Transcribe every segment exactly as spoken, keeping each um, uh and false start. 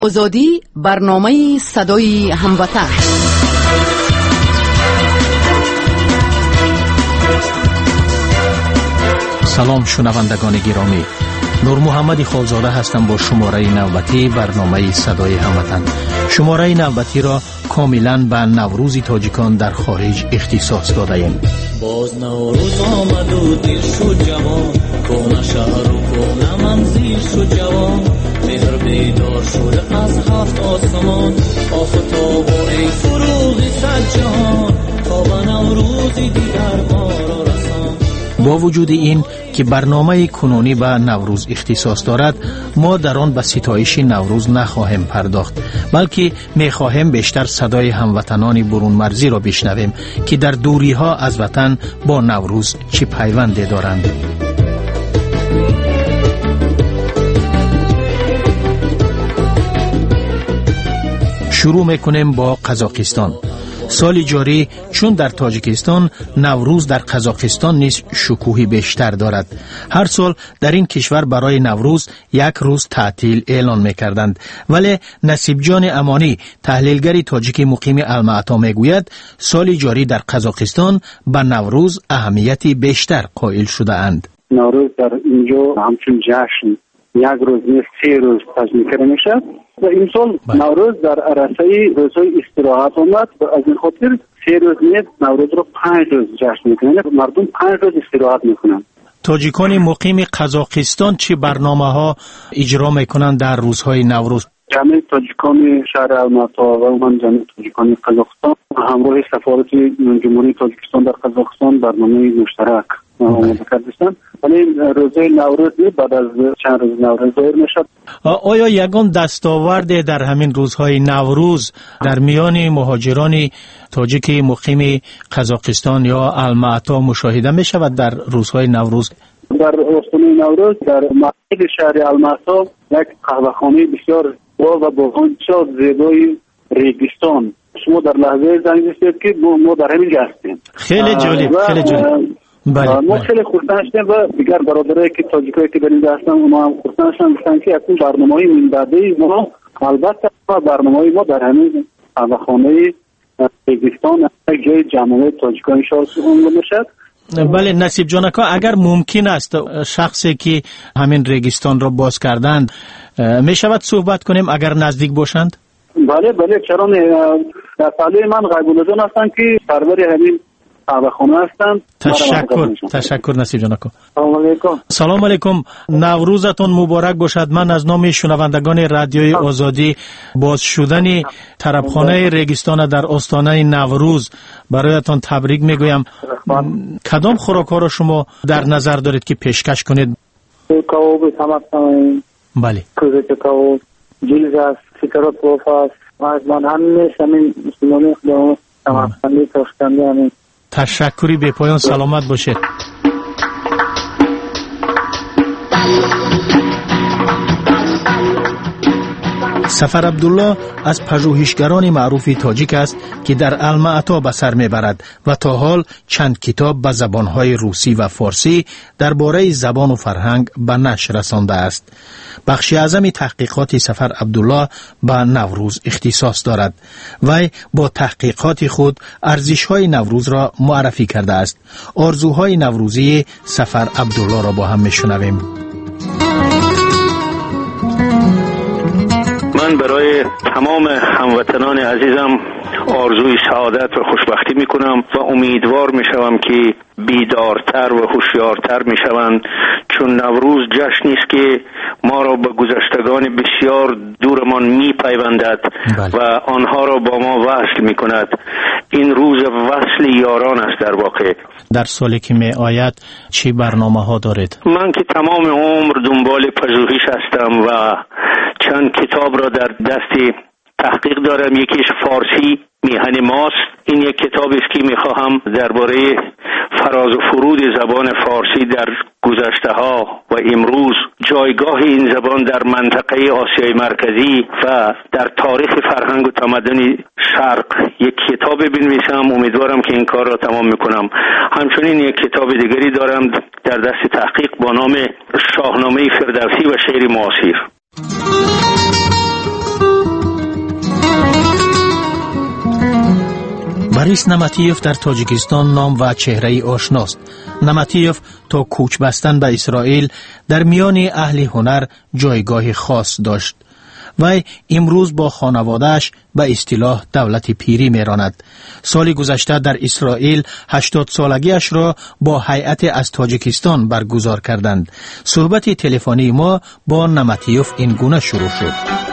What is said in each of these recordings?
آزادی، برنامه صدای هموطن. سلام شنوندگان گرامی، نور محمد خالزاده هستم با شماره نوبتی برنامه صدای هموطن. شماره نوبتی را کاملا به نوروز تاجیکان در خارج اختصاص داده ایم. باز نوروز آمد و دیر شد جوان، کونه شهر و کونه منزل شد جوان، مهر بیدار شد از هفت آسمان، آفتاب و ای فروغ صد جهان، تا به نوروز دیگر ما را رسان. با وجود این که برنامه کنونی به نوروز اختصاص دارد، ما در آن به ستایش نوروز نخواهیم پرداخت، بلکه می‌خواهیم بیشتر صدای هموطنان برون مرزی را بشنویم که در دوری ها از وطن با نوروز چه پیوندی دارند. شروع میکنیم با قزاقستان. سال جاری چون در تاجیکستان، نوروز در قزاقستان نیز شکوهی بیشتر دارد. هر سال در این کشور برای نوروز یک روز تعطیل اعلان میکردند، ولی نصیب جان امانی، تحلیلگر تاجیک مقیم المعطا میگوید سال جاری در قزاقستان به نوروز اهمیتی بیشتر قائل شده اند. نوروز در اینجا همچون جشن یک روز نیست، سه روز تجمیع میشد و این سال نوروز در عرصه روزهای استراحت آمد و از این خاطر سه روز نیست، نوروز رو پنج روز جشن میکنن، مردم پنج روز استراحت میکنن. تاجیکان مقیم قزاقستان چه برنامه ها اجرا میکنن در روزهای نوروز؟ جمعی تاجیکان شهر المعطا و عموما جمعی تاجیکان قزاقستان همراه سفارت جمهوری تاجیکستان در قزاقستان برنامه مشترک آماده کردند. ولی روزهای نوروز بعد از چند روز نوروز ظاهر میشد. آیا یگان دستاورد در همین روزهای نوروز در میان مهاجران تاجیک مقیم قزاقستان یا المعطا مشاهده می شود در روزهای نوروز؟ در استان نوروز در مرکز شهر المعطا یک قهوه‌خانه بسیار با و باغان بسیار زیبای ریگستان، شما در لحظه زنگ رسید که ما در همین جا هستیم. خیلی جالب، خیلی جالب. بله، ما خیلی خوشحال شدیم و دیگر برادرایی که تاجیکایی که در اینجا هستن اونا هم خوشحال شدن، گفتن که اکنون برنامه‌های من بعدی ما البته برنامه‌های ما در همین قهوه‌خانه ریگستان یک جای جمعی تاجیکان شهر عنوان میشد. بله نصیب جانکا، اگر ممکن است شخصی که همین ریگستان را باز کردند می شود صحبت کنیم اگر نزدیک باشند؟ بله بله چرا نه. در ساله من غیب‌الله جان هستن که سرور همین قهوه‌خانه هستند. تشکر تشکر نصیب جانکا. سلام علیکم. سلام علیکم، نوروزتون مبارک باشد. من از نام شنوندگان رادیوی آزادی باز شدن طربخانه ریگستان در آستانه نوروز برایتان تبریک میگویم. کدام خوراک‌ها را شما در نظر دارید که پیشکش کنید؟ کباب سمک، بله کوزه کباب، جیلز است، فکرات پلوف است. از من همین همین مسلمانی خدا سمک‌خانه تاشکندی همین. تشکری به پایان، سلامت باشید. سفر عبدالله از پژوهشگران معروف تاجیک است که در المعطا به سر میبرد و تا حال چند کتاب به زبانهای روسی و فارسی درباره زبان و فرهنگ به نشر رسانده است. بخش اعظم تحقیقات سفر عبدالله به نوروز اختصاص دارد. وی با تحقیقات خود ارزش‌های نوروز را معرفی کرده است. آرزوهای نوروزی سفر عبدالله را با هم میشنویم. من برای تمام هموطنان عزیزم آرزوی سعادت و خوشبختی می کنم و امیدوار می شوم که بیدارتر و هوشیارتر می شوند، چون نوروز جشنی است که ما را به گذشتگان بسیار دورمان می پیوندد و آنها را با ما وصل می کند. این روز وصل یاران است در واقع. در سالی که می آید چی برنامه ها دارید؟ من که تمام عمر دنبال پژوهش هستم و چند کتاب را در دست تحقیق دارم. یکیش فارسی میهن ماست. این یک کتاب است که میخواهم درباره فراز و فرود زبان فارسی در گذشته ها و امروز، جایگاه این زبان در منطقه آسیای مرکزی و در تاریخ فرهنگ و تمدن شرق یک کتاب بنویسم. امیدوارم که این کار را تمام میکنم. همچنین یک کتاب دیگری دارم در دست تحقیق با نام شاهنامه فردوسی و شعر معاصر. باریس نمتیوف در تاجیکستان نام و چهره آشناست. نمتیوف تا کوچ بستن به اسرائیل در میان اهل هنر جایگاه خاص داشت. وی امروز با خانوادهش به اصطلاح دولت پیری میراند. سال گذشته در اسرائیل هشتاد سالگیش را با هیئت از تاجیکستان برگزار کردند. صحبت تلفنی ما با نمتیوف این گونه شروع شد.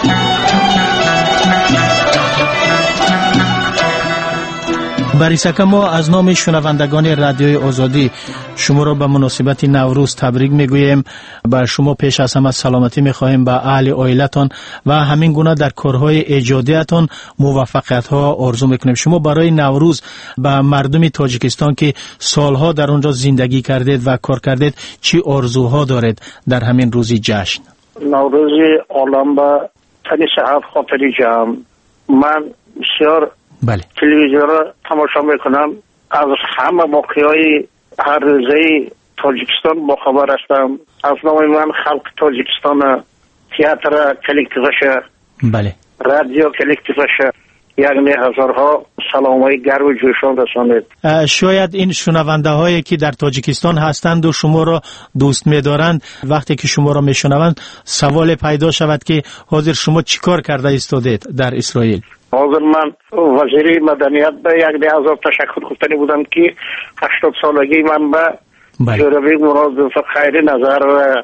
باریسک، ما از نام شنوندگان رادیوی آزادی شما را به مناسبت نوروز تبریک میگوییم. بر شما پیش از همه سلامتی میخواهیم، به اهل عائلتان و همین گونه در کارهای ایجادیتان موفقیت ها آرزو میکنیم. شما برای نوروز به مردم تاجیکستان که سالها در اونجا زندگی کردید و کار کردید چی آرزوها دارید در همین روزی جشن؟ نوروز عالم با تنی صحت خاطری جمع. من بسیار بله تلویزیون را تماشا میکنم، از همه واقعهای هر روزه تاجیکستان با خبر هستم. از نام من خلق تاجیکستان، تئاتر کلکتیوش، بله رادیو کلکتیوش، یعنی هزارها سلامای گرم و جوشان رسانید. شاید این شنونده هایی که در تاجیکستان هستند و شما را دوست می‌دارند وقتی که شما را میشنوند سوال پیدا شود که حاضر شما چیکار کرده ایستادید در اسرائیل؟ حاضر من وزیر مدنیت به یک ده هزار تشکر گفتنی بودم که هشتاد سالگی من به جوروی مراد خیری نظر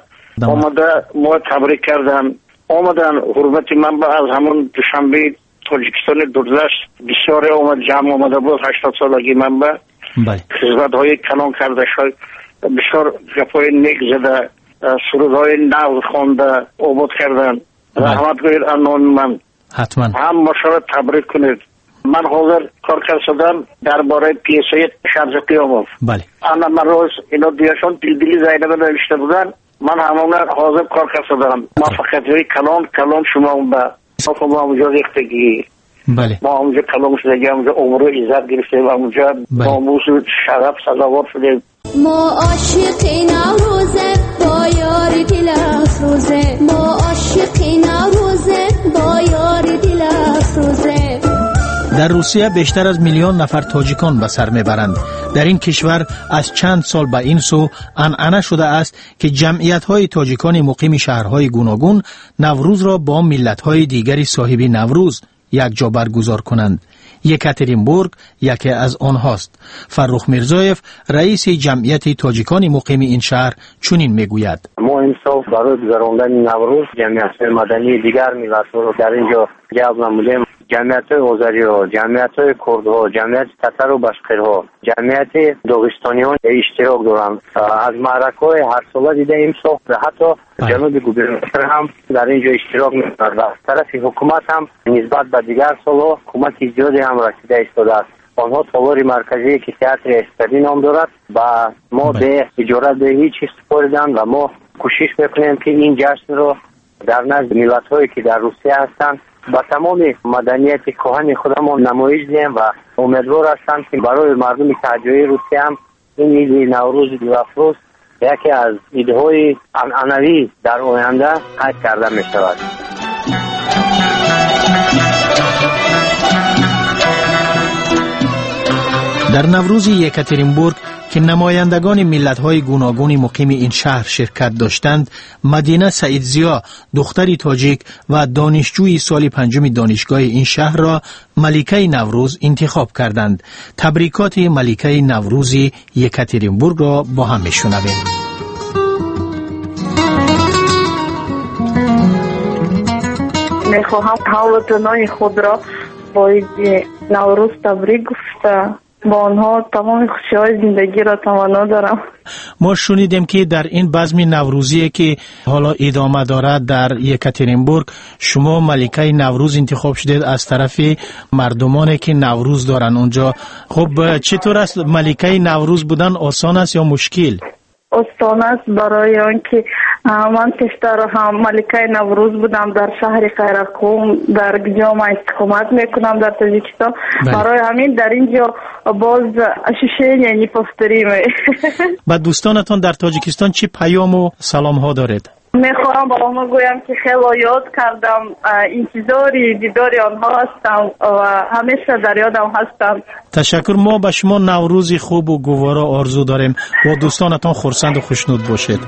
آمده ما تبریک کردن. آمدن حرمت من به از همون دوشنبه تاجیکستان دوردشت بسیار آمد جمع آمده بود. هشتاد سالگی من به خدمت های کلان کرده شد، بسیار گپای نیک زده، سرودهای نو خوانده آباد کردن. رحمت گوید انان من حتما هم ما شما تبریک کنید. من حاضر کار کردم درباره پیسه شمس قیامت. بله انا من روز اینا دیاشون دل دلی زینب نوشته بودن، من همون حاضر کار کردم. موفقیت های کلان کلان شما اون با ما اونجا ریختگی، بله ما اونجا کلان شدگی، اونجا عمر و عزت گرفته و اونجا ناموس و شرف سزاوار شده. ما عاشقی نوروزه با یار دل افروزه، ما عاشقی نوروزه با یار دل افروزه. در روسیه بیشتر از میلیون نفر تاجیکان به سر میبرند. در این کشور از چند سال به این سو عنعنه شده است که جمعیت‌های تاجیکان مقیم شهرهای گوناگون نوروز را با ملت‌های دیگری صاحب نوروز یک جا برگزار کنند. یکاترینبورگ یکی از آنهاست. فرخ میرزایف رئیس جمعیت تاجیکان مقیم این شهر چنین میگوید: ما امسال برای گذراندن نوروز جمعیت مدنی دیگر ملت‌ها را در اینجا جلب نمودیم. جمعیت آذری‌ها، جمعیت کردها، جمعیت تتر و بشقیرها، جمعیت داغستانیان اشتراک دارند. از معرکه‌های هر ساله دیده امسال حتی جناب گوبرناتور هم در اینجا اشتراک می‌کند و از طرف حکومت هم نسبت به دیگر سال‌ها کمک زیادی هم رسیده ایستاده است. آنها تالار مرکزی که تئاتر استادی نام دارد و ما به اجاره دهی چیز سپردند و ما کوشش می‌کنیم که این جشن را در نزد ملت‌هایی که در روسیه هستند با تمام مدنیت کهن خودمون نمایش دهیم و امیدوار هستم که برای مردم تاجیک روسیه هم این عید نوروز دیوافروز یکی از ایدهای عنعنوی در آینده قید کرده می شود. در نوروز یکاترینبورگ که نمایندگان ملت‌های گوناگون مقیم این شهر شرکت داشتند، مدینه سعیدزیا دختری تاجیک و دانشجوی سال پنجم دانشگاه این شهر را ملکه نوروز انتخاب کردند. تبریکات ملکه نوروز یکاترینبورگ را با هم میشنویم. میخواهم هموطنان خود را با نوروز تبریک گفته با آنها تمام خوشی‌های زندگی را تمنا دارم. ما شنیدیم که در این بزم نوروزی که حالا ادامه دارد در یکاترینبورگ شما ملکه نوروز انتخاب شدید از طرف مردمانی که نوروز دارن اونجا. خب چطور است ملکه نوروز بودن؟ آسان است یا مشکل؟ آسان است برای آنکه من پیشتر هم ملکه نوروز بودم در شهر قیرقوم در گیام استقامت میکنم در تاجیکستان. برای همین در اینجا باز اشیشنی پفتریم. با دوستانتان در تاجیکستان چی پیام و سلام ها دارید؟ میخواهم با آنها گویم که خیلی یاد کردم، انتظاری دیداری آنها هستم و همیشه در یادم هستم. تشکر. ما به شما نوروزی خوب و گوارا آرزو داریم. با دوستانتان خرسند و خوشنود باشید.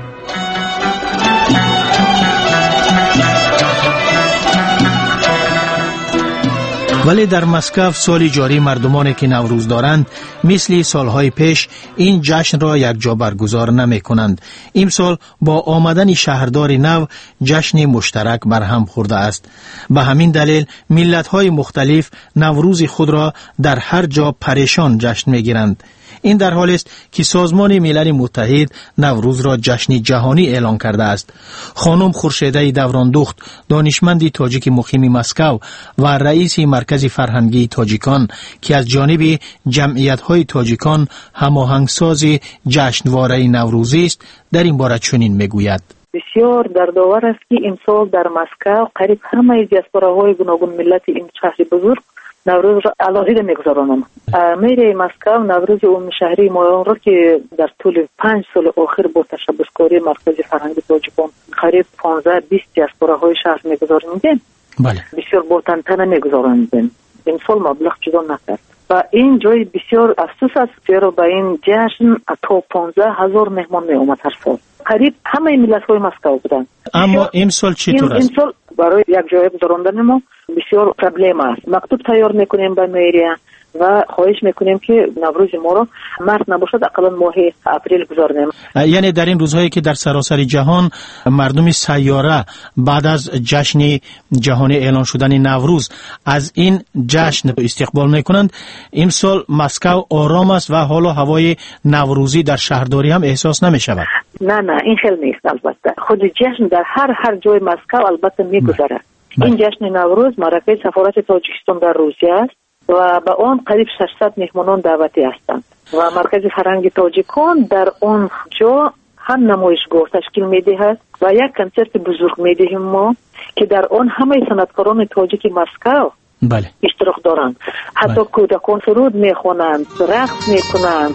ولی در مسکو سال جاری مردمانی که نوروز دارند مثل سالهای پیش این جشن را یک جا برگزار نمی کنند. این سال با آمدن شهردار نو جشن مشترک برهم خورده است. به همین دلیل ملت‌های مختلف نوروز خود را در هر جا پریشان جشن می گیرند. این در حالی است که سازمان ملل متحد نوروز را جشن جهانی اعلان کرده است. خانم خورشیده دوراندخت، دانشمند تاجیک مقیم مسکو و رئیس مرکز فرهنگی تاجیکان که از جانب جمعیت‌های تاجیکان هماهنگساز جشنواره نوروزی است، در این باره چنین میگوید: بسیار دردآور است که امسال در مسکو قریب همه دیاسپوراهای گوناگون ملت این شهر بزرگ نوروز را علاقه میگذارانند. میر مسکو نوروز عمومی شهری مایان را که در طول پنج سال آخر با تشبثکاری مرکز فرهنگی تاجیکان قریب پانزده بیست دیاسپوراهای شهر میگذارانند، بله، بسیار با تنتنه میگذارانند. این سال مبلغ جدا نکرد و این جای بسیار افسوس است، زیرا به این جشن تا پانزده هزار مهمان می اومد هر سال. قریب همه ملت های مسکو بودند. اما این سال چطور است؟ این سال برای یک جای گذراندن ما بسیار پرابلم است. مکتوب تیار میکنیم به میریه و خواهش میکنیم که نوروز ما رو مارس نباشد، اقلا ماه اپریل گذارنیم. یعنی در این روزهایی که در سراسر جهان مردم سیاره بعد از جشن جهانی اعلان شدن نوروز از این جشن استقبال میکنند، این سال مسکو آرام است و حالا هوای نوروزی در شهرداری هم احساس نمیشود. نه نه این خیلی نیست. البته خود جشن در هر هر جای مسکو البته میگذره. این جشن نوروز مرکز سفارت تاجیکستان در روسیه است و به آن قریب ششصد مهمانان دعوتی هستند و مرکز فرهنگ تاجیکان در آن جا هم نمایشگاه تشکیل میدهد و یک کنسرت بزرگ میدهیم ما که در آن همه صنعتکاران تاجیک مسکو بله اشتراک دارند. حتی بله. کودکان سرود میخوانند، رقص میکنند.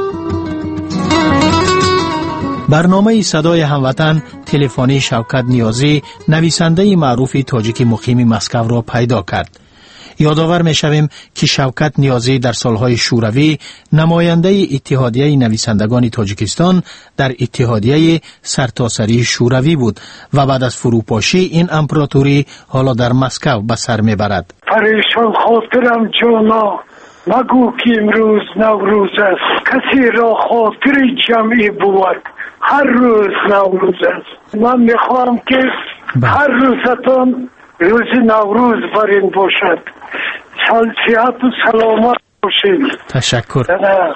برنامه صدای هموطن تلفنی شوکت نیازی نویسنده معروف تاجیک مقیم مسکو را پیدا کرد. یادآور می‌شویم که شوکت نیازی در سالهای شوروی نماینده اتحادیه نویسندگان تاجیکستان در اتحادیه سرتاسری شوروی بود و بعد از فروپاشی این امپراتوری حالا در مسکو به سر میبرد. پریشان خاطرم جانا، مگو که امروز نوروز است. کسی را خاطر جمعی بود، هر روز نوروز است. من میخواهم که هر روزتان روز نوروز برین باشد. صحت و سلامت باشید. تشکر.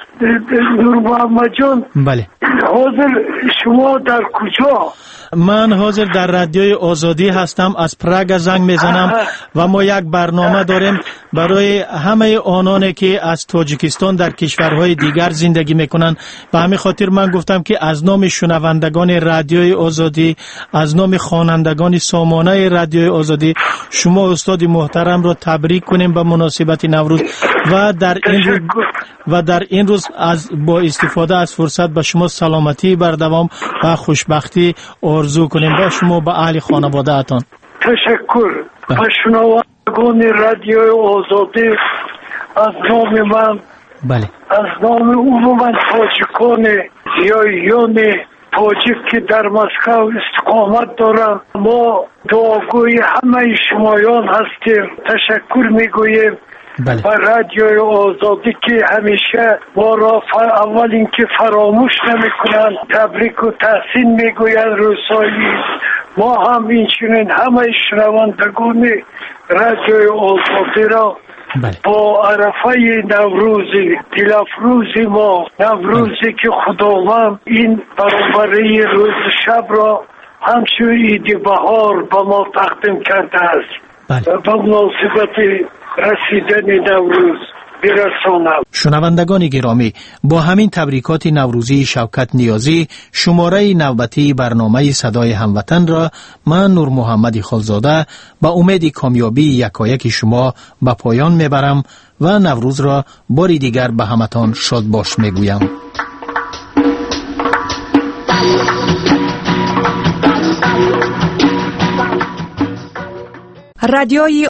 نور محمد جان، بله، حاضر شما در کجا؟ من حاضر در رادیوی آزادی هستم، از پراگ زنگ میزنم و ما یک برنامه داریم برای همه آنانی که از تاجیکستان در کشورهای دیگر زندگی میکنن. به همین خاطر من گفتم که از نام شنوندگان رادیوی آزادی، از نام خوانندگان سامانه رادیوی آزادی، شما استاد محترم را تبریک کنیم به مناسبت نوروز و در این روز و در این روز از با استفاده از فرصت به شما سلامتی بر دوام و خوشبختی آرزو کنیم با شما به اهل خانواده اتان. تشکر. به شنوندگان رادیو آزادی از نام من، بله، از نام عموما تاجیکان زیاییان تاجیک که در مسکو استقامت دارم، ما دعاگوی همه شمایان هستیم. تشکر میگوییم بله. و رادیو آزادی که همیشه ما را اول اینکه فراموش نمی کنند، تبریک و تحسین می گویند روزایی. ما هم اینچنین همه شنوندگان رادیو آزادی را بله. با عرفه نوروزی دلافروزی ما نوروزی بله. که خداوند این برابری روز شب را همچون عید بهار به ما تقدیم کرده است. بله. و به مناسبت رسیدن نوروز برسانم. شنوندگان گرامی، با همین تبریکات نوروزی شوکت نیازی شماره نوبتی برنامه صدای هموطن را من نور محمد خالزاده با امید کامیابی یکایک شما به پایان میبرم و نوروز را باری دیگر به همتان شاد باش میگویم. Thank you. رادیوی